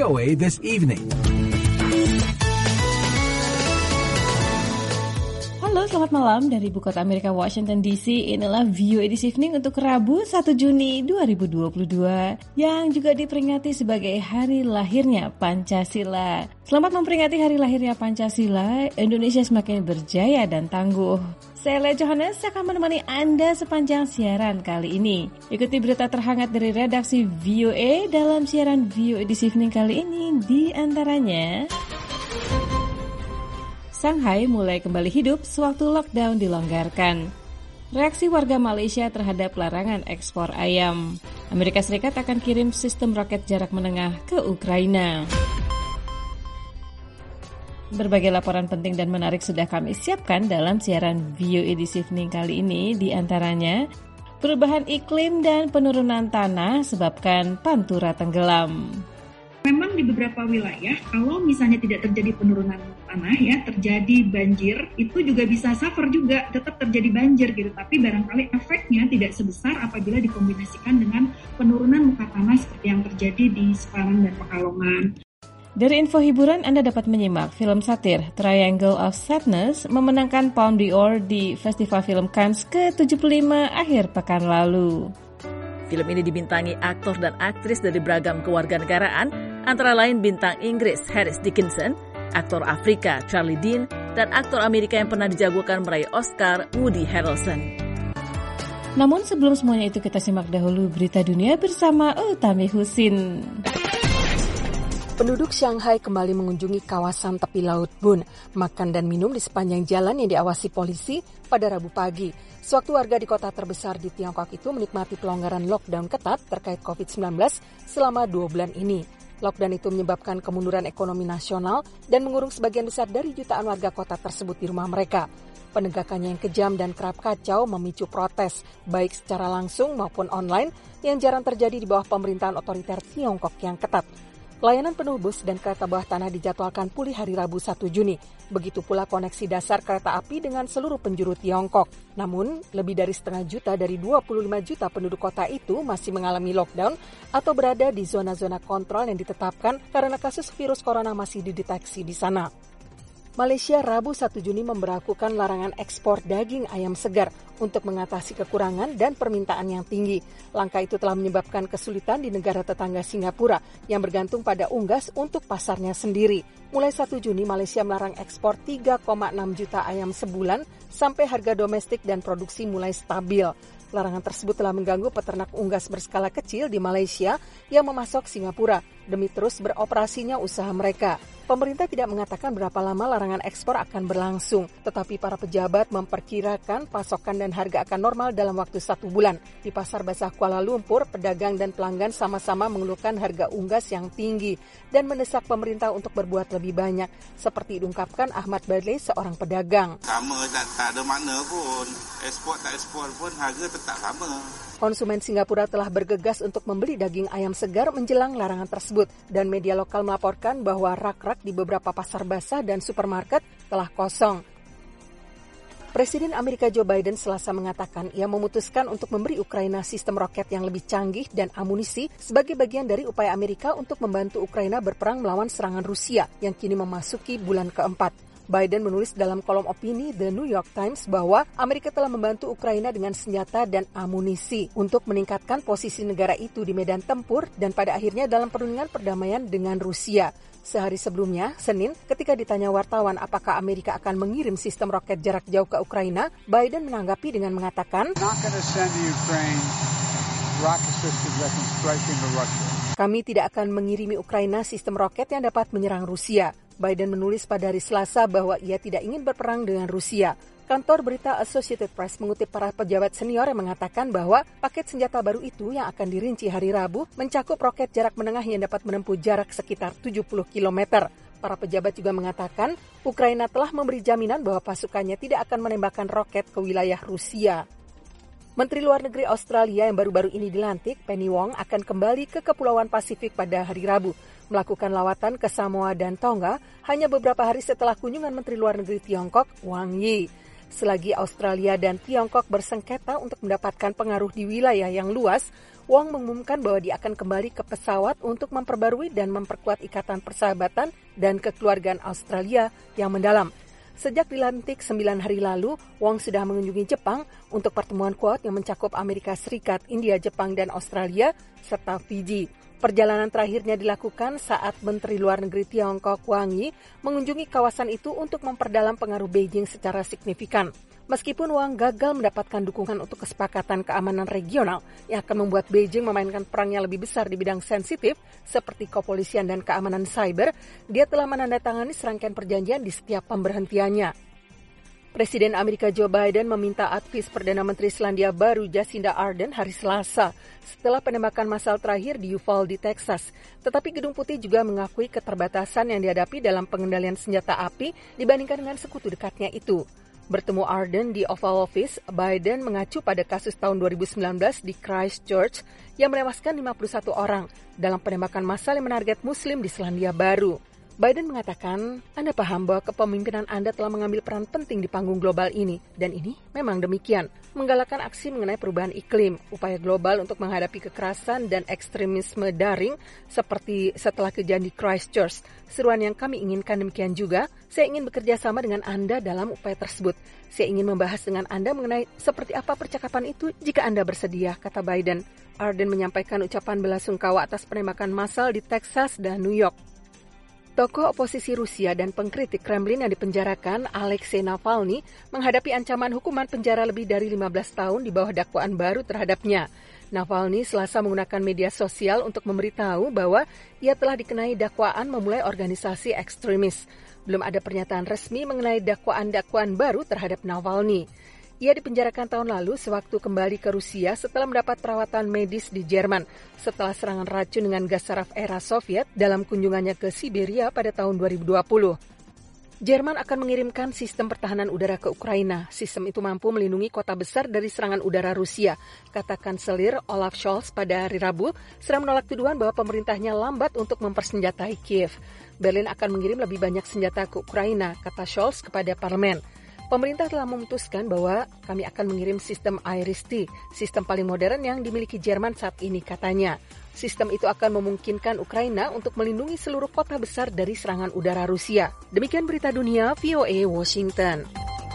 VOA This Evening. Halo, selamat malam dari Ibu Kota Amerika, Washington DC. Inilah VOA This Evening untuk Rabu 1 Juni 2022 yang juga diperingati sebagai hari lahirnya Pancasila. Selamat memperingati hari lahirnya Pancasila, Indonesia semakin berjaya dan tangguh. Saya Lea Johannes akan menemani Anda sepanjang siaran kali ini. Ikuti berita terhangat dari redaksi VOA dalam siaran VOA This Evening kali ini, di antaranya: Shanghai mulai kembali hidup sewaktu lockdown dilonggarkan. Reaksi warga Malaysia terhadap larangan ekspor ayam. Amerika Serikat akan kirim sistem roket jarak menengah ke Ukraina. Berbagai laporan penting dan menarik sudah kami siapkan dalam siaran VOA This Evening kali ini, di antaranya perubahan iklim dan penurunan tanah sebabkan Pantura tenggelam. Memang di beberapa wilayah, kalau misalnya tidak terjadi penurunan tanah ya, terjadi banjir, itu juga bisa suffer juga, tetap terjadi banjir gitu. Tapi barangkali efeknya tidak sebesar apabila dikombinasikan dengan penurunan muka tanah seperti yang terjadi di Semarang dan Pekalongan. Dari info hiburan, Anda dapat menyimak film satir Triangle of Sadness memenangkan Palme d'Or di Festival Film Cannes ke-75 akhir pekan lalu. Film ini dibintangi aktor dan aktris dari beragam kewarganegaraan, antara lain bintang Inggris Harris Dickinson, aktor Afrika Charlie Dean, dan aktor Amerika yang pernah dijagokan meraih Oscar Woody Harrelson. Namun sebelum semuanya itu, kita simak dahulu berita dunia bersama Utami Husin. Penduduk Shanghai kembali mengunjungi kawasan tepi laut Bun, makan dan minum di sepanjang jalan yang diawasi polisi pada Rabu pagi. Sewaktu warga di kota terbesar di Tiongkok itu menikmati pelonggaran lockdown ketat terkait COVID-19 selama 2 bulan ini. Lockdown itu menyebabkan kemunduran ekonomi nasional dan mengurung sebagian besar dari jutaan warga kota tersebut di rumah mereka. Penegakannya yang kejam dan kerap kacau memicu protes, baik secara langsung maupun online, yang jarang terjadi di bawah pemerintahan otoriter Tiongkok yang ketat. Layanan penuh bus dan kereta bawah tanah dijadwalkan pulih hari Rabu 1 Juni. Begitu pula koneksi dasar kereta api dengan seluruh penjuru Tiongkok. Namun, lebih dari setengah juta dari 25 juta penduduk kota itu masih mengalami lockdown atau berada di zona-zona kontrol yang ditetapkan karena kasus virus corona masih dideteksi di sana. Malaysia Rabu 1 Juni memberlakukan larangan ekspor daging ayam segar untuk mengatasi kekurangan dan permintaan yang tinggi. Langkah itu telah menyebabkan kesulitan di negara tetangga Singapura yang bergantung pada unggas untuk pasarnya sendiri. Mulai 1 Juni, Malaysia melarang ekspor 3,6 juta ayam sebulan sampai harga domestik dan produksi mulai stabil. Larangan tersebut telah mengganggu peternak unggas berskala kecil di Malaysia yang memasok Singapura demi terus beroperasinya usaha mereka. Pemerintah tidak mengatakan berapa lama larangan ekspor akan berlangsung, tetapi para pejabat memperkirakan pasokan dan harga akan normal dalam waktu 1 bulan. Di Pasar Basah Kuala Lumpur, pedagang dan pelanggan sama-sama mengeluhkan harga unggas yang tinggi dan mendesak pemerintah untuk berbuat lebih banyak, seperti diungkapkan Ahmad Badley, seorang pedagang. Sama, tak ada makna pun. Ekspor tak ekspor pun harga tetap sama. Konsumen Singapura telah bergegas untuk membeli daging ayam segar menjelang larangan tersebut, dan media lokal melaporkan bahwa rak-rak di beberapa pasar basah dan supermarket telah kosong. Presiden Amerika Joe Biden Selasa mengatakan ia memutuskan untuk memberi Ukraina sistem roket yang lebih canggih dan amunisi sebagai bagian dari upaya Amerika untuk membantu Ukraina berperang melawan serangan Rusia yang kini memasuki bulan keempat. Biden menulis dalam kolom opini The New York Times bahwa Amerika telah membantu Ukraina dengan senjata dan amunisi untuk meningkatkan posisi negara itu di medan tempur dan pada akhirnya dalam perundingan perdamaian dengan Rusia. Sehari sebelumnya, Senin, ketika ditanya wartawan apakah Amerika akan mengirim sistem roket jarak jauh ke Ukraina, Biden menanggapi dengan mengatakan, kami tidak akan mengirimi Ukraina sistem roket yang dapat menyerang Rusia. Biden menulis pada hari Selasa bahwa ia tidak ingin berperang dengan Rusia. Kantor berita Associated Press mengutip para pejabat senior yang mengatakan bahwa paket senjata baru itu yang akan dirinci hari Rabu mencakup roket jarak menengah yang dapat menempuh jarak sekitar 70 km. Para pejabat juga mengatakan Ukraina telah memberi jaminan bahwa pasukannya tidak akan menembakkan roket ke wilayah Rusia. Menteri Luar Negeri Australia yang baru-baru ini dilantik, Penny Wong, akan kembali ke Kepulauan Pasifik pada hari Rabu, melakukan lawatan ke Samoa dan Tonga hanya beberapa hari setelah kunjungan Menteri Luar Negeri Tiongkok, Wang Yi. Selagi Australia dan Tiongkok bersengketa untuk mendapatkan pengaruh di wilayah yang luas, Wong mengumumkan bahwa dia akan kembali ke pesawat untuk memperbarui dan memperkuat ikatan persahabatan dan kekeluargaan Australia yang mendalam. Sejak dilantik 9 hari lalu, Wong sudah mengunjungi Jepang untuk pertemuan Quad yang mencakup Amerika Serikat, India, Jepang, dan Australia, serta Fiji. Perjalanan terakhirnya dilakukan saat Menteri Luar Negeri Tiongkok Wang Yi mengunjungi kawasan itu untuk memperdalam pengaruh Beijing secara signifikan. Meskipun Wang gagal mendapatkan dukungan untuk kesepakatan keamanan regional yang akan membuat Beijing memainkan perangnya lebih besar di bidang sensitif seperti kepolisian dan keamanan cyber, dia telah menandatangani serangkaian perjanjian di setiap pemberhentiannya. Presiden Amerika Joe Biden meminta advis Perdana Menteri Selandia Baru Jacinda Ardern hari Selasa setelah penembakan massal terakhir di Uvalde, Texas. Tetapi Gedung Putih juga mengakui keterbatasan yang dihadapi dalam pengendalian senjata api dibandingkan dengan sekutu dekatnya itu. Bertemu Ardern di Oval Office, Biden mengacu pada kasus tahun 2019 di Christchurch yang menewaskan 51 orang dalam penembakan massal yang menarget Muslim di Selandia Baru. Biden mengatakan, Anda paham bahwa kepemimpinan Anda telah mengambil peran penting di panggung global ini, dan ini memang demikian. Menggalakkan aksi mengenai perubahan iklim, upaya global untuk menghadapi kekerasan dan ekstremisme daring, seperti setelah kejadian di Christchurch. Seruan yang kami inginkan demikian juga, saya ingin bekerja sama dengan Anda dalam upaya tersebut. Saya ingin membahas dengan Anda mengenai seperti apa percakapan itu jika Anda bersedia, kata Biden. Ardern menyampaikan ucapan belasungkawa atas penembakan massal di Texas dan New York. Tokoh oposisi Rusia dan pengkritik Kremlin yang dipenjarakan, Alexei Navalny, menghadapi ancaman hukuman penjara lebih dari 15 tahun di bawah dakwaan baru terhadapnya. Navalny Selasa menggunakan media sosial untuk memberitahu bahwa ia telah dikenai dakwaan memulai organisasi ekstremis. Belum ada pernyataan resmi mengenai dakwaan-dakwaan baru terhadap Navalny. Ia dipenjarakan tahun lalu sewaktu kembali ke Rusia setelah mendapat perawatan medis di Jerman setelah serangan racun dengan gas saraf era Soviet dalam kunjungannya ke Siberia pada tahun 2020. Jerman akan mengirimkan sistem pertahanan udara ke Ukraina. Sistem itu mampu melindungi kota besar dari serangan udara Rusia, kata Kanselir Olaf Scholz pada hari Rabu, serta menolak tuduhan bahwa pemerintahnya lambat untuk mempersenjatai Kiev. Berlin akan mengirim lebih banyak senjata ke Ukraina, kata Scholz kepada parlemen. Pemerintah telah memutuskan bahwa kami akan mengirim sistem IRIS-T, sistem paling modern yang dimiliki Jerman saat ini, katanya. Sistem itu akan memungkinkan Ukraina untuk melindungi seluruh kota besar dari serangan udara Rusia. Demikian berita dunia VOA Washington.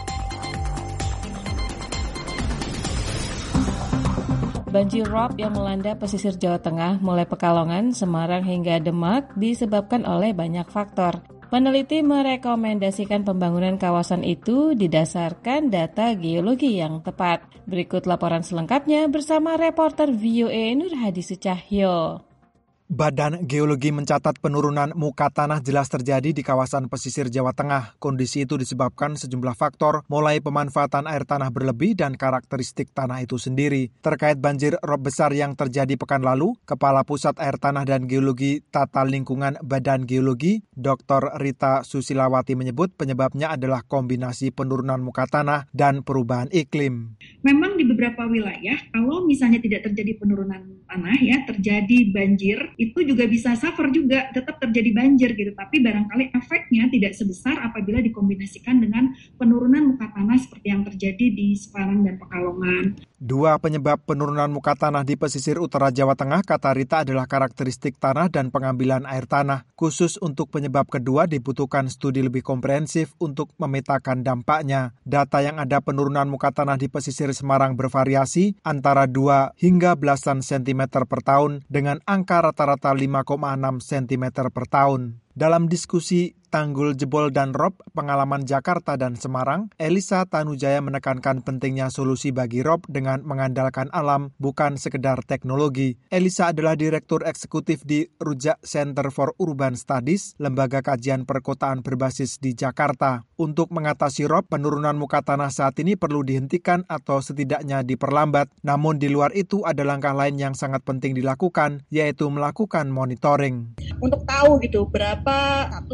Banjir rob yang melanda pesisir Jawa Tengah mulai Pekalongan, Semarang hingga Demak disebabkan oleh banyak faktor. Peneliti merekomendasikan pembangunan kawasan itu didasarkan data geologi yang tepat. Berikut laporan selengkapnya bersama reporter VOA Nur Hadi Sucahyo. Badan Geologi mencatat penurunan muka tanah jelas terjadi di kawasan pesisir Jawa Tengah. Kondisi itu disebabkan sejumlah faktor, mulai pemanfaatan air tanah berlebih dan karakteristik tanah itu sendiri. Terkait banjir rob besar yang terjadi pekan lalu, Kepala Pusat Air Tanah dan Geologi Tata Lingkungan Badan Geologi, Dr. Rita Susilawati menyebut penyebabnya adalah kombinasi penurunan muka tanah dan perubahan iklim. Memang di beberapa wilayah, kalau misalnya tidak terjadi penurunan tanah, ya terjadi banjir, itu juga bisa suffer juga, tetap terjadi banjir gitu. Tapi barangkali efeknya tidak sebesar apabila dikombinasikan dengan penurunan muka tanah seperti yang terjadi di Semarang dan Pekalongan. Dua penyebab penurunan muka tanah di pesisir utara Jawa Tengah, kata Rita, adalah karakteristik tanah dan pengambilan air tanah. Khusus untuk penyebab kedua dibutuhkan studi lebih komprehensif untuk memetakan dampaknya. Data yang ada penurunan muka tanah di pesisir Semarang bervariasi antara 2 hingga belasan sentimeter per tahun dengan angka rata-rata 5,6 cm per tahun. Dalam diskusi Tanggul Jebol dan Rob, pengalaman Jakarta dan Semarang, Elisa Tanujaya menekankan pentingnya solusi bagi rob dengan mengandalkan alam, bukan sekedar teknologi. Elisa adalah Direktur Eksekutif di Rujak Center for Urban Studies, lembaga kajian perkotaan berbasis di Jakarta. Untuk mengatasi rob, penurunan muka tanah saat ini perlu dihentikan atau setidaknya diperlambat. Namun di luar itu ada langkah lain yang sangat penting dilakukan, yaitu melakukan monitoring. Untuk tahu gitu berapa status penurunan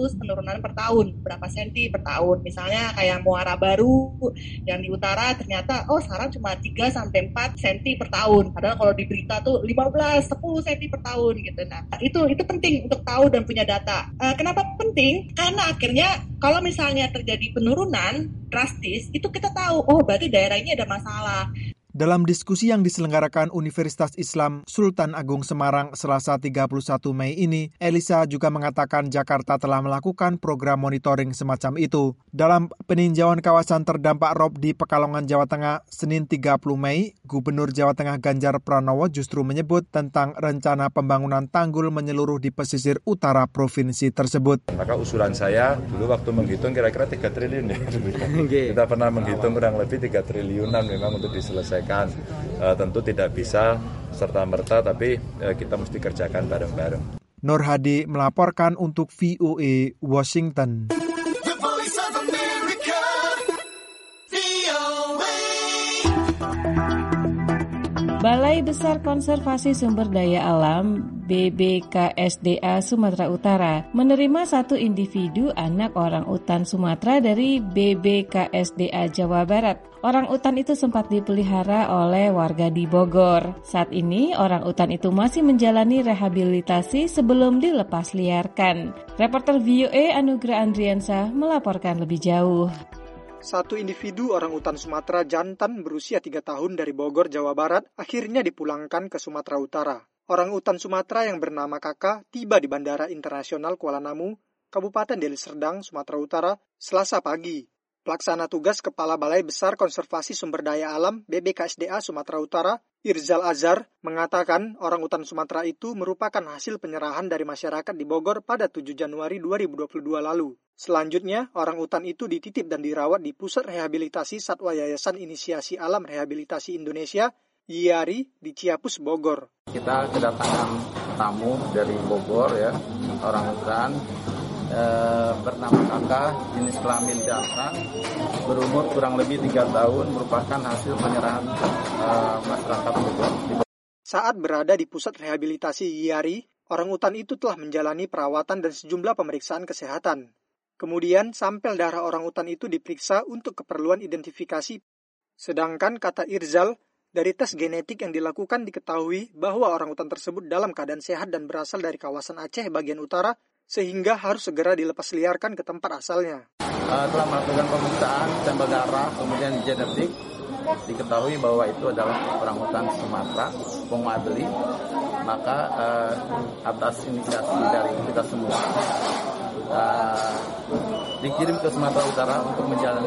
penurunan per tahun, berapa senti per tahun. Misalnya kayak Muara Baru yang di utara ternyata sekarang cuma 3-4 senti per tahun. Padahal kalau di berita tuh 15-10 senti per tahun gitu. Nah, itu penting untuk tahu dan punya data. Kenapa penting? Karena akhirnya kalau misalnya terjadi penurunan drastis, itu kita tahu, berarti daerah ini ada masalah. Dalam diskusi yang diselenggarakan Universitas Islam Sultan Agung Semarang Selasa 31 Mei ini, Elisa juga mengatakan Jakarta telah melakukan program monitoring semacam itu. Dalam peninjauan kawasan terdampak rob di Pekalongan, Jawa Tengah, Senin 30 Mei, Gubernur Jawa Tengah Ganjar Pranowo justru menyebut tentang rencana pembangunan tanggul menyeluruh di pesisir utara provinsi tersebut. Maka usulan saya dulu waktu menghitung kira-kira 3 triliun ya. Kita pernah menghitung kurang lebih 3 triliunan memang untuk diselesaikan. Tentu tidak bisa serta-merta, tapi kita mesti kerjakan bareng-bareng. Nur Hadi melaporkan untuk VOA Washington. Balai Besar Konservasi Sumber Daya Alam BBKSDA Sumatera Utara menerima 1 individu anak orang utan Sumatera dari BBKSDA Jawa Barat. Orang utan itu sempat dipelihara oleh warga di Bogor. Saat ini orang utan itu masih menjalani rehabilitasi sebelum dilepas liarkan. Reporter VOA Anugrah Andriansah melaporkan lebih jauh. 1 individu orang utan Sumatera jantan berusia 3 tahun dari Bogor, Jawa Barat, akhirnya dipulangkan ke Sumatera Utara. Orang utan Sumatera yang bernama Kakak tiba di Bandara Internasional Kuala Namu, Kabupaten Deli Serdang, Sumatera Utara, Selasa pagi. Pelaksana tugas Kepala Balai Besar Konservasi Sumber Daya Alam BBKSDA Sumatera Utara, Irzal Azhar, mengatakan orang utan Sumatera itu merupakan hasil penyerahan dari masyarakat di Bogor pada 7 Januari 2022 lalu. Selanjutnya, orang utan itu dititip dan dirawat di Pusat Rehabilitasi Satwa Yayasan Inisiasi Alam Rehabilitasi Indonesia, YIARI, di Ciapus, Bogor. Kita kedatangan tamu dari Bogor, ya, orang utan bernama Kakak, jenis kelamin jantan, berumur kurang lebih 3 tahun, merupakan hasil penyerahan masyarakat Bogor. Saat berada di Pusat Rehabilitasi YIARI, orang utan itu telah menjalani perawatan dan sejumlah pemeriksaan kesehatan. Kemudian, sampel darah orang utan itu diperiksa untuk keperluan identifikasi. Sedangkan, kata Irzal, dari tes genetik yang dilakukan diketahui bahwa orang utan tersebut dalam keadaan sehat dan berasal dari kawasan Aceh bagian utara, sehingga harus segera dilepas liarkan ke tempat asalnya. Telah melakukan pemeriksaan sampel darah, kemudian genetik, diketahui bahwa itu adalah orang utan Sumatera, Pongoadeli. Maka atas inisiasi dari kita semua, dikirim ke Sumatera Utara untuk menjalani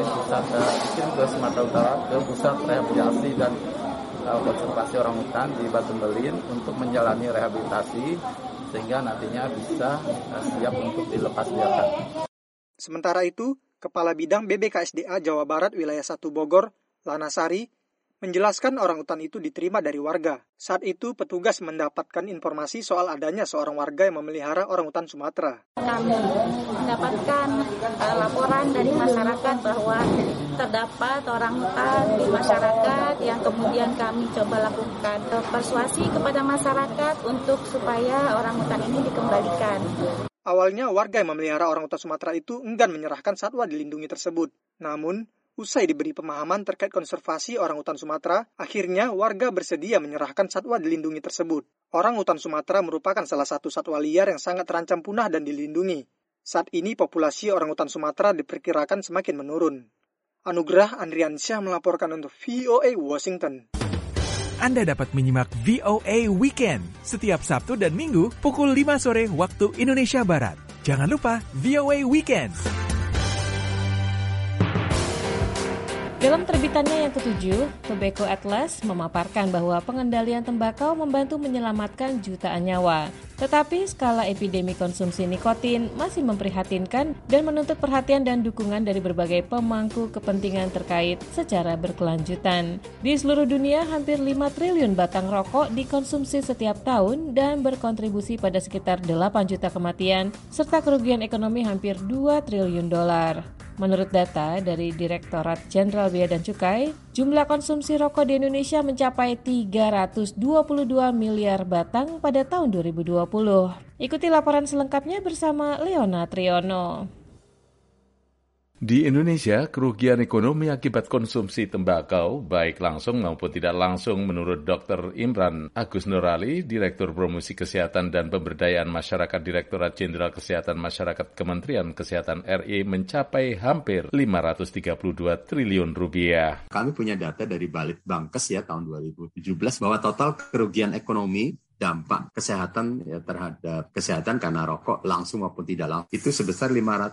pusat rehabilitasi dan konservasi orang hutan di Batu Belin untuk menjalani rehabilitasi sehingga nantinya bisa siap untuk dilepas liarkan. Sementara itu, Kepala Bidang BBKSDA Jawa Barat Wilayah 1 Bogor, Lana Sari, menjelaskan orang utan itu diterima dari warga. Saat itu, petugas mendapatkan informasi soal adanya seorang warga yang memelihara orang utan Sumatera. Kami mendapatkan laporan dari masyarakat bahwa terdapat orang utan di masyarakat yang kemudian kami coba lakukan persuasi kepada masyarakat untuk supaya orang utan ini dikembalikan. Awalnya, warga yang memelihara orang utan Sumatera itu enggan menyerahkan satwa dilindungi tersebut. Namun, usai diberi pemahaman terkait konservasi orang utan Sumatera, akhirnya warga bersedia menyerahkan satwa dilindungi tersebut. Orang utan Sumatera merupakan salah satu satwa liar yang sangat terancam punah dan dilindungi. Saat ini populasi orang utan Sumatera diperkirakan semakin menurun. Anugrah Andriansyah melaporkan untuk VOA Washington. Anda dapat menyimak VOA Weekend setiap Sabtu dan Minggu pukul 5 sore waktu Indonesia Barat. Jangan lupa VOA Weekend. Dalam terbitannya yang ke-7, Tobacco Atlas memaparkan bahwa pengendalian tembakau membantu menyelamatkan jutaan nyawa. Tetapi skala epidemi konsumsi nikotin masih memprihatinkan dan menuntut perhatian dan dukungan dari berbagai pemangku kepentingan terkait secara berkelanjutan. Di seluruh dunia, hampir 5 triliun batang rokok dikonsumsi setiap tahun dan berkontribusi pada sekitar 8 juta kematian serta kerugian ekonomi hampir 2 triliun dolar. Menurut data dari Direktorat Jenderal Bea dan Cukai, jumlah konsumsi rokok di Indonesia mencapai 322 miliar batang pada tahun 2020. Ikuti laporan selengkapnya bersama Leona Triono. Di Indonesia, kerugian ekonomi akibat konsumsi tembakau, baik langsung maupun tidak langsung menurut Dr. Imran Agus Nurali, Direktur Promosi Kesehatan dan Pemberdayaan Masyarakat Direktorat Jenderal Kesehatan Masyarakat Kementerian Kesehatan RI mencapai hampir 532 triliun rupiah. Kami punya data dari Balitbangkes ya tahun 2017 bahwa total kerugian ekonomi dampak kesehatan terhadap kesehatan karena rokok langsung maupun tidak langsung itu sebesar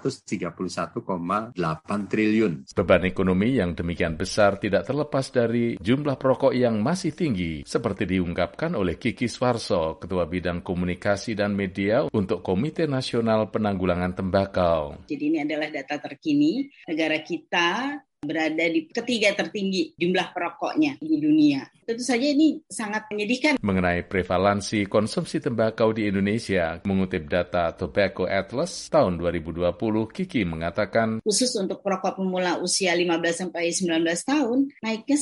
531,8 triliun. Beban ekonomi yang demikian besar tidak terlepas dari jumlah perokok yang masih tinggi, seperti diungkapkan oleh Kiki Swarso, Ketua Bidang Komunikasi dan Media untuk Komite Nasional Penanggulangan Tembakau. Jadi ini adalah data terkini, negara kita berada di ketiga tertinggi jumlah perokoknya di dunia. Tentu saja ini sangat menyedihkan. Mengenai prevalensi konsumsi tembakau di Indonesia, mengutip data Tobacco Atlas tahun 2020, Kiki mengatakan, khusus untuk perokok pemula usia 15-19 tahun, naiknya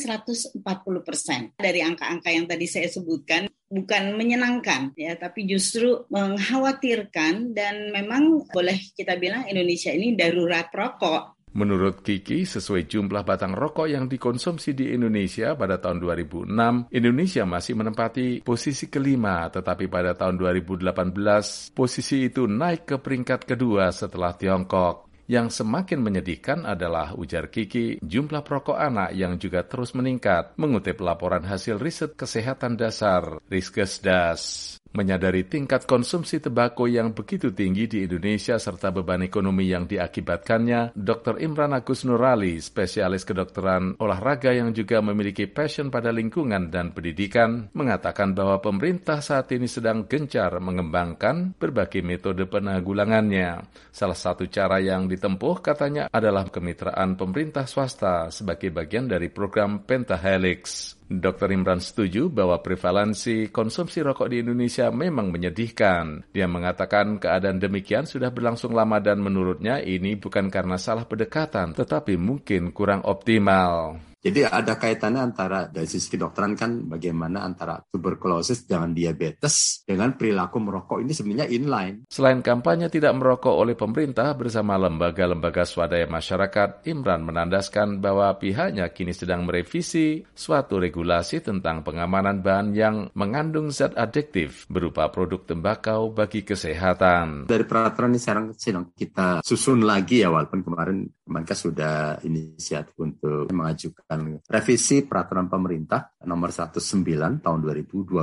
140%. Dari angka-angka yang tadi saya sebutkan, bukan menyenangkan, ya, tapi justru mengkhawatirkan dan memang boleh kita bilang Indonesia ini darurat rokok. Menurut Kiki, sesuai jumlah batang rokok yang dikonsumsi di Indonesia pada tahun 2006, Indonesia masih menempati posisi kelima, tetapi pada tahun 2018, posisi itu naik ke peringkat kedua setelah Tiongkok. Yang semakin menyedihkan adalah, ujar Kiki, jumlah perokok anak yang juga terus meningkat, mengutip laporan hasil riset kesehatan dasar, Riskesdas. Menyadari tingkat konsumsi tembakau yang begitu tinggi di Indonesia serta beban ekonomi yang diakibatkannya, Dr. Imran Agus Nurali, spesialis kedokteran olahraga yang juga memiliki passion pada lingkungan dan pendidikan, mengatakan bahwa pemerintah saat ini sedang gencar mengembangkan berbagai metode penanggulangannya. Salah satu cara yang ditempuh, katanya, adalah kemitraan pemerintah swasta sebagai bagian dari program Pentahelix. Dr. Imran setuju bahwa prevalensi konsumsi rokok di Indonesia memang menyedihkan. Dia mengatakan keadaan demikian sudah berlangsung lama dan menurutnya ini bukan karena salah pendekatan, tetapi mungkin kurang optimal. Jadi ada kaitannya antara dari sisi kedokteran kan bagaimana antara tuberkulosis dengan diabetes dengan perilaku merokok ini sebenarnya inline. Selain kampanye tidak merokok oleh pemerintah bersama lembaga-lembaga swadaya masyarakat, Imran menandaskan bahwa pihaknya kini sedang merevisi suatu regulasi tentang pengamanan bahan yang mengandung zat adiktif berupa produk tembakau bagi kesehatan. Dari peraturan ini sekarang sedang kita susun lagi ya, walaupun kemarin Kemenkes sudah inisiatif untuk mengajukan revisi peraturan pemerintah nomor 19 tahun 2012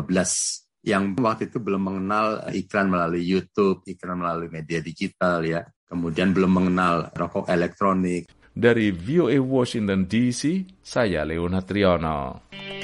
yang waktu itu belum mengenal iklan melalui YouTube, iklan melalui media digital ya. Kemudian belum mengenal rokok elektronik. Dari VOA Washington DC, saya Leonard Triono.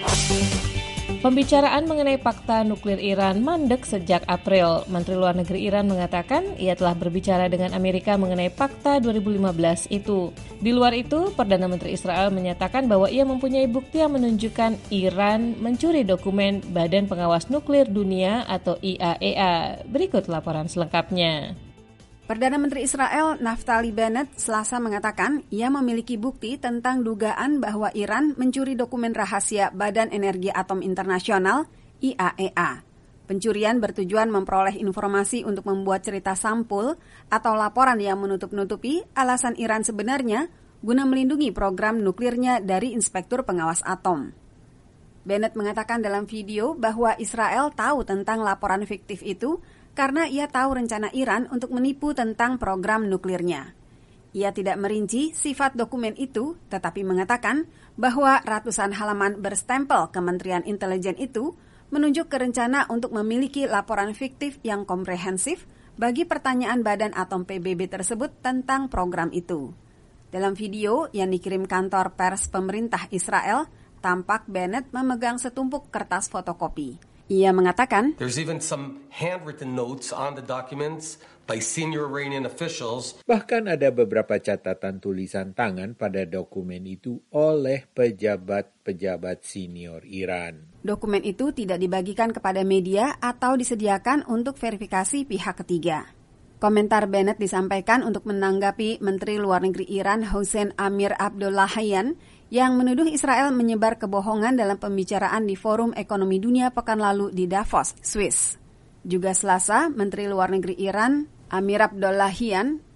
Pembicaraan mengenai fakta nuklir Iran mandek sejak April. Menteri Luar Negeri Iran mengatakan ia telah berbicara dengan Amerika mengenai fakta 2015 itu. Di luar itu, Perdana Menteri Israel menyatakan bahwa ia mempunyai bukti yang menunjukkan Iran mencuri dokumen Badan Pengawas Nuklir Dunia atau IAEA. Berikut laporan selengkapnya. Perdana Menteri Israel Naftali Bennett Selasa mengatakan ia memiliki bukti tentang dugaan bahwa Iran mencuri dokumen rahasia Badan Energi Atom Internasional IAEA. Pencurian bertujuan memperoleh informasi untuk membuat cerita sampul atau laporan yang menutup-nutupi alasan Iran sebenarnya guna melindungi program nuklirnya dari Inspektur Pengawas Atom. Bennett mengatakan dalam video bahwa Israel tahu tentang laporan fiktif itu karena ia tahu rencana Iran untuk menipu tentang program nuklirnya. Ia tidak merinci sifat dokumen itu, tetapi mengatakan bahwa ratusan halaman berstempel Kementerian Intelijen itu menunjuk ke rencana untuk memiliki laporan fiktif yang komprehensif bagi pertanyaan Badan Atom PBB tersebut tentang program itu. Dalam video yang dikirim kantor pers pemerintah Israel, tampak Bennett memegang setumpuk kertas fotokopi. Ia mengatakan, "There's even some handwritten notes on the documents by senior Iranian officials." Bahkan ada beberapa catatan tulisan tangan pada dokumen itu oleh pejabat-pejabat senior Iran. Dokumen itu tidak dibagikan kepada media atau disediakan untuk verifikasi pihak ketiga. Komentar Bennett disampaikan untuk menanggapi Menteri Luar Negeri Iran Hossein Amir-Abdollahian yang menuduh Israel menyebar kebohongan dalam pembicaraan di Forum Ekonomi Dunia pekan lalu di Davos, Swiss. Juga Selasa, Menteri Luar Negeri Iran Amir-Abdollahian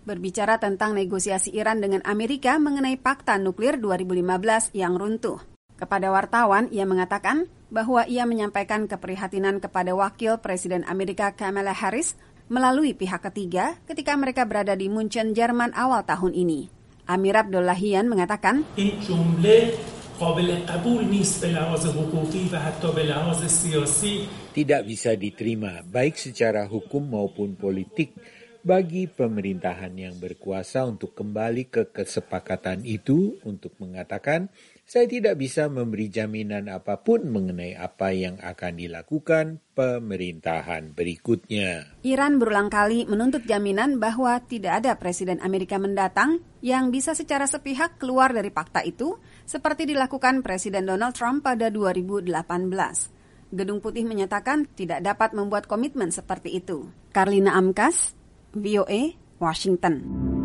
berbicara tentang negosiasi Iran dengan Amerika mengenai Pakta Nuklir 2015 yang runtuh. Kepada wartawan, ia mengatakan bahwa ia menyampaikan keprihatinan kepada Wakil Presiden Amerika Kamala Harris melalui pihak ketiga ketika mereka berada di Munchen, Jerman awal tahun ini. Amir Abdullahian mengatakan, tidak bisa diterima baik secara hukum maupun politik bagi pemerintahan yang berkuasa untuk kembali ke kesepakatan itu untuk mengatakan, saya tidak bisa memberi jaminan apapun mengenai apa yang akan dilakukan pemerintahan berikutnya. Iran berulang kali menuntut jaminan bahwa tidak ada Presiden Amerika mendatang yang bisa secara sepihak keluar dari fakta itu, seperti dilakukan Presiden Donald Trump pada 2018. Gedung Putih menyatakan tidak dapat membuat komitmen seperti itu. Karlina Amkas, VOA, Washington.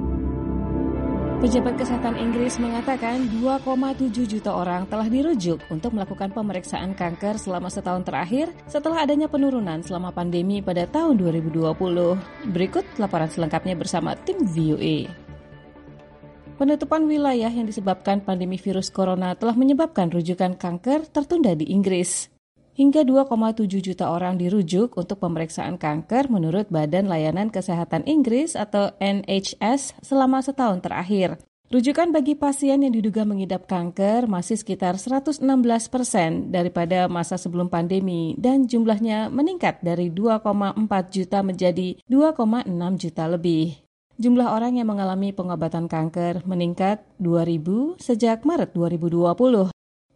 Pejabat Kesehatan Inggris mengatakan 2,7 juta orang telah dirujuk untuk melakukan pemeriksaan kanker selama setahun terakhir setelah adanya penurunan selama pandemi pada tahun 2020. Berikut laporan selengkapnya bersama tim VOA. Penutupan wilayah yang disebabkan pandemi virus corona telah menyebabkan rujukan kanker tertunda di Inggris. Hingga 2,7 juta orang dirujuk untuk pemeriksaan kanker menurut Badan Layanan Kesehatan Inggris atau NHS selama setahun terakhir. Rujukan bagi pasien yang diduga mengidap kanker masih sekitar 116% daripada masa sebelum pandemi dan jumlahnya meningkat dari 2,4 juta menjadi 2,6 juta lebih. Jumlah orang yang mengalami pengobatan kanker meningkat 2.000 sejak Maret 2020.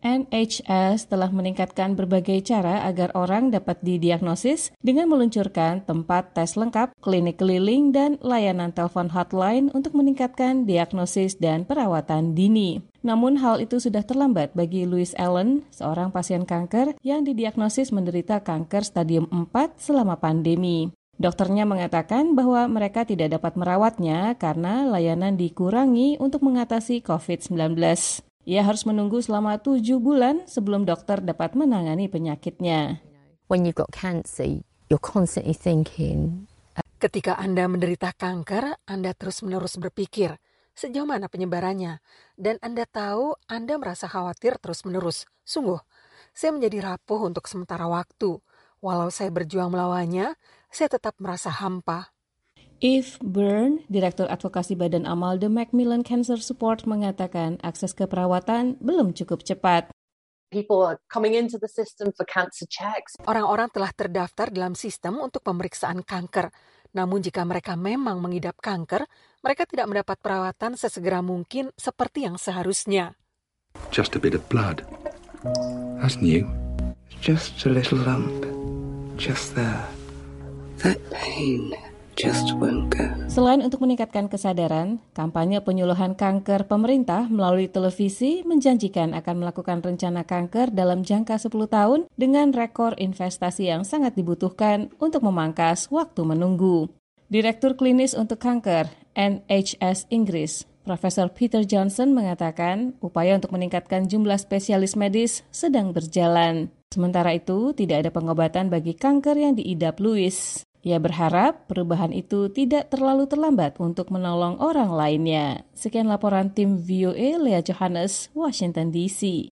NHS telah meningkatkan berbagai cara agar orang dapat didiagnosis dengan meluncurkan tempat tes lengkap, klinik keliling, dan layanan telepon hotline untuk meningkatkan diagnosis dan perawatan dini. Namun hal itu sudah terlambat bagi Louise Allen, seorang pasien kanker yang didiagnosis menderita kanker stadium 4 selama pandemi. Dokternya mengatakan bahwa mereka tidak dapat merawatnya karena layanan dikurangi untuk mengatasi COVID-19. Ia harus menunggu selama 7 bulan sebelum dokter dapat menangani penyakitnya. When you've got cancer, you're constantly thinking. Ketika Anda menderita kanker, Anda terus-menerus berpikir, sejauh mana penyebarannya? Dan Anda tahu Anda merasa khawatir terus-menerus. Sungguh, saya menjadi rapuh untuk sementara waktu. Walau saya berjuang melawannya, saya tetap merasa hampa. Eve Byrne, Direktur Advokasi Badan Amal The Macmillan Cancer Support mengatakan akses ke perawatan belum cukup cepat. People are coming into the system for cancer checks. Orang-orang telah terdaftar dalam sistem untuk pemeriksaan kanker. Namun jika mereka memang mengidap kanker, mereka tidak mendapat perawatan sesegera mungkin seperti yang seharusnya. Just a bit of blood. That's new. Just a little lump. Just there. That pain just won't go. Selain untuk meningkatkan kesadaran, kampanye penyuluhan kanker pemerintah melalui televisi menjanjikan akan melakukan rencana kanker dalam jangka 10 tahun dengan rekor investasi yang sangat dibutuhkan untuk memangkas waktu menunggu. Direktur Klinis untuk Kanker NHS Inggris, Profesor Peter Johnson mengatakan upaya untuk meningkatkan jumlah spesialis medis sedang berjalan. Sementara itu, tidak ada pengobatan bagi kanker yang diidap Louise. Ia berharap perubahan itu tidak terlalu terlambat untuk menolong orang lainnya. Sekian laporan tim VOA, Lea Johannes, Washington DC.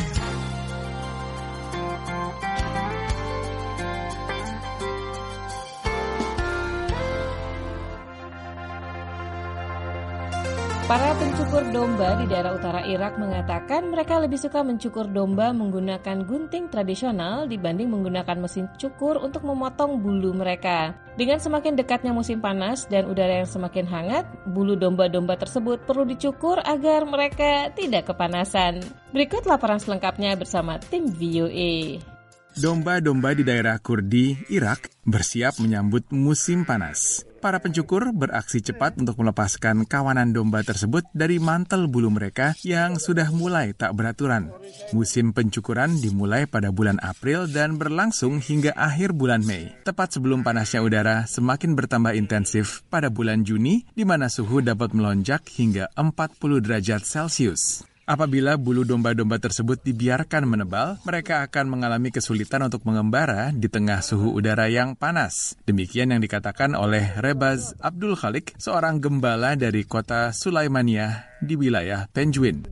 Para pencukur domba di daerah utara Irak mengatakan mereka lebih suka mencukur domba menggunakan gunting tradisional dibanding menggunakan mesin cukur untuk memotong bulu mereka. Dengan semakin dekatnya musim panas dan udara yang semakin hangat, bulu domba-domba tersebut perlu dicukur agar mereka tidak kepanasan. Berikut laporan selengkapnya bersama tim VOA. Domba-domba di daerah Kurdi, Irak, bersiap menyambut musim panas. Para pencukur beraksi cepat untuk melepaskan kawanan domba tersebut dari mantel bulu mereka yang sudah mulai tak beraturan. Musim pencukuran dimulai pada bulan April dan berlangsung hingga akhir bulan Mei, tepat sebelum panasnya udara semakin bertambah intensif pada bulan Juni, di mana suhu dapat melonjak hingga 40 derajat Celcius. Apabila bulu domba-domba tersebut dibiarkan menebal, mereka akan mengalami kesulitan untuk mengembara di tengah suhu udara yang panas. Demikian yang dikatakan oleh Rebaz Abdul Khalik, seorang gembala dari kota Sulaimaniyah di wilayah Penguin.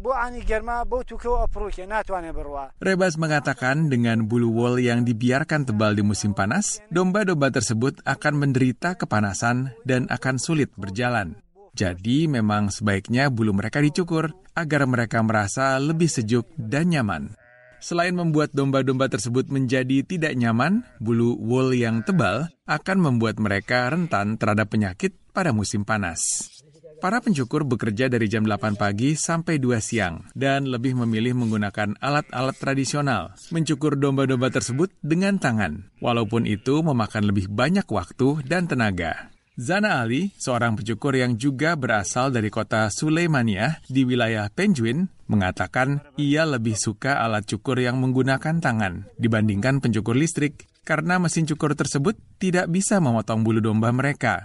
Rebaz mengatakan dengan bulu wool yang dibiarkan tebal di musim panas, domba-domba tersebut akan menderita kepanasan dan akan sulit berjalan. Jadi memang sebaiknya bulu mereka dicukur agar mereka merasa lebih sejuk dan nyaman. Selain membuat domba-domba tersebut menjadi tidak nyaman, bulu wool yang tebal akan membuat mereka rentan terhadap penyakit pada musim panas. Para pencukur bekerja dari jam 8 pagi sampai 2 siang dan lebih memilih menggunakan alat-alat tradisional, mencukur domba-domba tersebut dengan tangan, walaupun itu memakan lebih banyak waktu dan tenaga. Zana Ali, seorang pencukur yang juga berasal dari kota Sulaimaniyah di wilayah Penguin, mengatakan ia lebih suka alat cukur yang menggunakan tangan dibandingkan pencukur listrik karena mesin cukur tersebut tidak bisa memotong bulu domba mereka.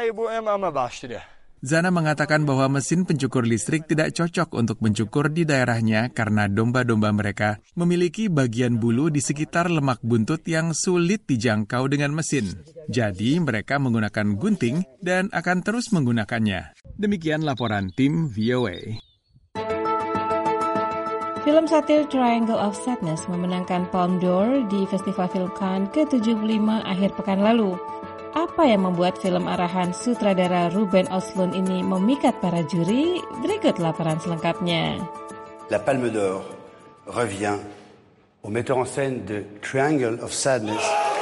Zana mengatakan bahwa mesin pencukur listrik tidak cocok untuk mencukur di daerahnya karena domba-domba mereka memiliki bagian bulu di sekitar lemak buntut yang sulit dijangkau dengan mesin. Jadi mereka menggunakan gunting dan akan terus menggunakannya. Demikian laporan tim VOA. Film satir Triangle of Sadness memenangkan Palme d'Or di Festival Film Cannes ke-75 akhir pekan lalu. Apa yang membuat film arahan sutradara Ruben Östlund ini memikat para juri? Berikut laporan selengkapnya. La Palme d'Or revient au metteur en scène de Triangle of Sadness.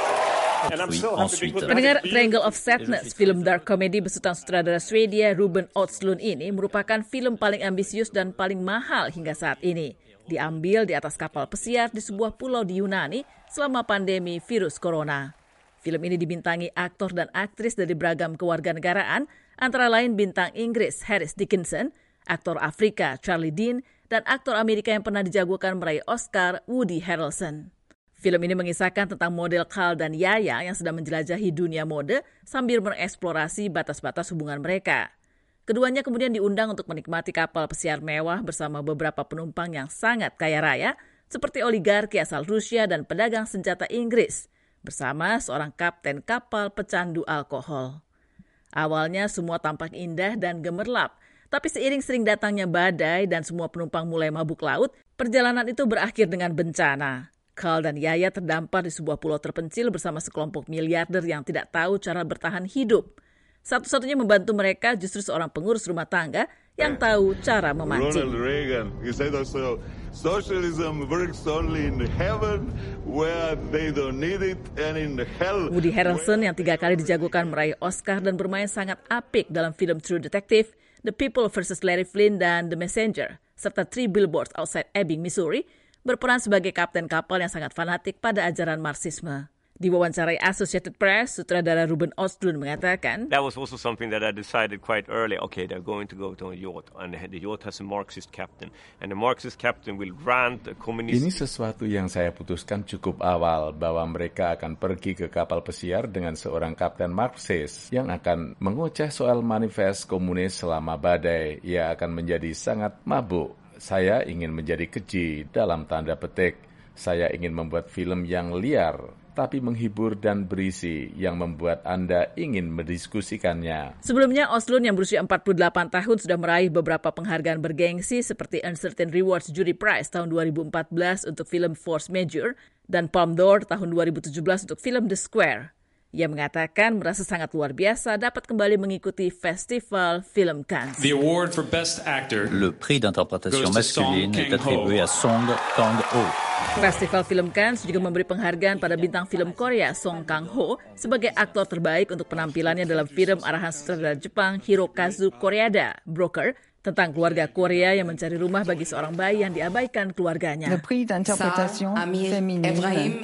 Pendengar, Triangle of Sadness, film dark comedy besutan sutradara Swedia Ruben Östlund ini merupakan film paling ambisius dan paling mahal hingga saat ini. Diambil di atas kapal pesiar di sebuah pulau di Yunani selama pandemi virus corona. Film ini dibintangi aktor dan aktris dari beragam kewarganegaraan, antara lain bintang Inggris Harris Dickinson, aktor Afrika Charlie Dean, dan aktor Amerika yang pernah dijagokan meraih Oscar Woody Harrelson. Film ini mengisahkan tentang model Carl dan Yaya yang sedang menjelajahi dunia mode sambil mengeksplorasi batas-batas hubungan mereka. Keduanya kemudian diundang untuk menikmati kapal pesiar mewah bersama beberapa penumpang yang sangat kaya raya, seperti oligarki asal Rusia dan pedagang senjata Inggris, bersama seorang kapten kapal pecandu alkohol. Awalnya semua tampak indah dan gemerlap, tapi seiring sering datangnya badai dan semua penumpang mulai mabuk laut, perjalanan itu berakhir dengan bencana. Carl dan Yaya terdampar di sebuah pulau terpencil bersama sekelompok miliarder yang tidak tahu cara bertahan hidup. Satu-satunya membantu mereka justru seorang pengurus rumah tangga yang tahu cara memancing. Ronald Reagan, he said also, socialism works only in heaven where they don't need it and in hell. Woody Harrelson yang 3 kali dijagokan meraih Oscar dan bermain sangat apik dalam film True Detective, The People vs. Larry Flynn dan The Messenger, serta 3 Billboards Outside Ebbing, Missouri, berperan sebagai kapten kapal yang sangat fanatik pada ajaran Marxisme. Diwawancarai Associated Press, sutradara Ruben Östlund mengatakan, That was also something that I decided quite early. Okay, they're going to go to a yacht, and the yacht has a Marxist captain, and the Marxist captain will rant a communist. Ini sesuatu yang saya putuskan cukup awal, bahwa mereka akan pergi ke kapal pesiar dengan seorang kapten Marxis yang akan mengoceh soal manifest komunis selama badai. Ia akan menjadi sangat mabuk. Saya ingin menjadi keji dalam tanda petik. Saya ingin membuat film yang liar, tapi menghibur dan berisi yang membuat Anda ingin mendiskusikannya. Sebelumnya, Östlund yang berusia 48 tahun sudah meraih beberapa penghargaan bergengsi seperti Uncertain Rewards Jury Prize tahun 2014 untuk film Force Majeure dan Palme d'Or tahun 2017 untuk film The Square. Ia mengatakan merasa sangat luar biasa dapat kembali mengikuti Festival Film Cannes. The award for Best Actor. Le prix d'interprétation masculine est attribué à Song Kang-ho. Festival Film Cannes juga memberi penghargaan pada bintang film Korea Song Kang-ho sebagai aktor terbaik untuk penampilannya dalam film arahan sutradara Jepang Hirokazu Koreeda, Broker, tentang keluarga Korea yang mencari rumah bagi seorang bayi yang diabaikan keluarganya. Le prix d'interprétation féminine.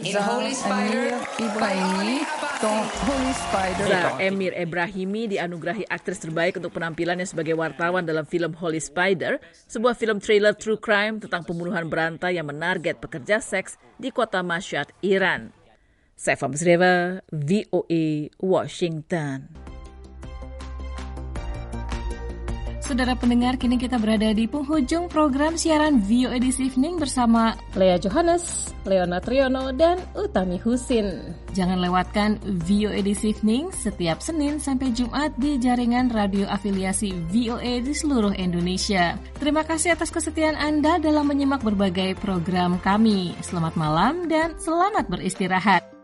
Zahra Emir Ebrahimi dianugerahi aktris terbaik untuk penampilannya sebagai wartawan dalam film Holy Spider, sebuah film thriller true crime tentang pembunuhan berantai yang menarget pekerja seks di kota Mashhad, Iran. Saifa Musreva, VOA, Washington. Saudara pendengar, kini kita berada di penghujung program siaran VOA This Evening bersama Lea Johannes, Leona Triono, dan Utami Husin. Jangan lewatkan VOA This Evening setiap Senin sampai Jumat di jaringan radio afiliasi VOA di seluruh Indonesia. Terima kasih atas kesetiaan Anda dalam menyimak berbagai program kami. Selamat malam dan selamat beristirahat.